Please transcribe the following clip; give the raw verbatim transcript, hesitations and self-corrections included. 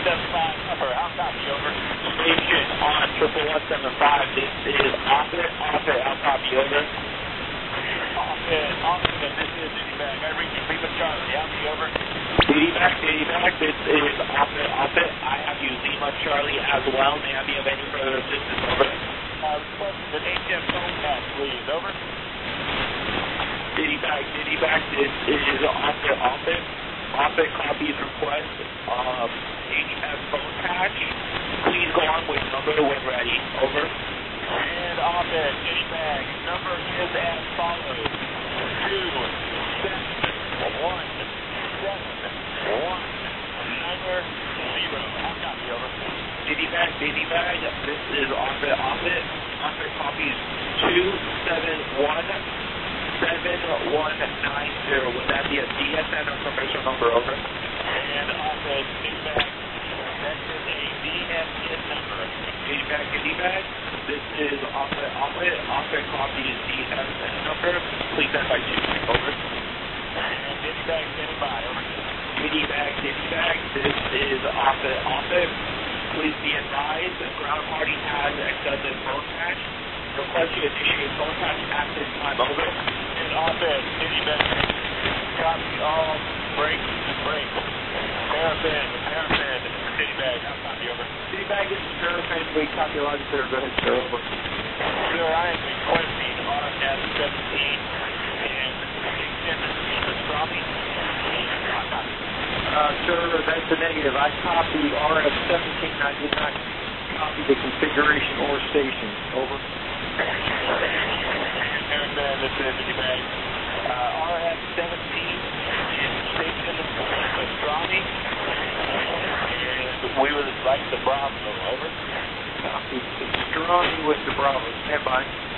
seven five, upper, out copy, over. Station on triple one seven five, this is Offit, Offit, out copy, over. Offit, Offit, this is Diddyback, I read you, Lima Charlie, out copy, over. Diddyback, Diddyback, this is Offit, Offit, I have you, Lima Charlie as well, may I be of any further assistance, over. Uh, requesting an H M phone pass, please, over. Diddyback, Diddyback, this is Offit, Offit. Offit copies request um, H M phone patch. Please go on with number when ready. Over. And Offit, Diddyback, number is as follows. Two, seven, one, seven, one, number zero. I'll copy, over. Diddyback, Diddyback, this is Offit, Offit. Offit copies two, seven, one, seven one nine zero. Would that be a D S N or professional number, over? And Offit, Diddyback, that is a D S N number. Diddyback, Diddyback, this is Offit, Offit. Offit copy is D S N number. Please stand by two, over. And Diddyback, standing by, over. Diddyback, Diddyback, this is Offit, Offit. Please be advised, the ground party has excessive phone patch. Request you initiate phone patch at this time, over. And Offit, Diddyback, copy all, break, break. Paraffin, paraffin, Diddyback, I'll copy, over. Diddyback, this is paraffin, we copy a lot, sir, go ahead, sir, over. Sir, I am requesting R F seventeen and station pastrami. I'll copy. Uh, sir, that's a negative. I copied R F seventeen, I did not copy the configuration or station, over. Paraffin, this is Diddyback. Uh, R F seventeen and station pastrami. And we would like the Bravo, over. Copy pastrami with the Bravo. Stand by.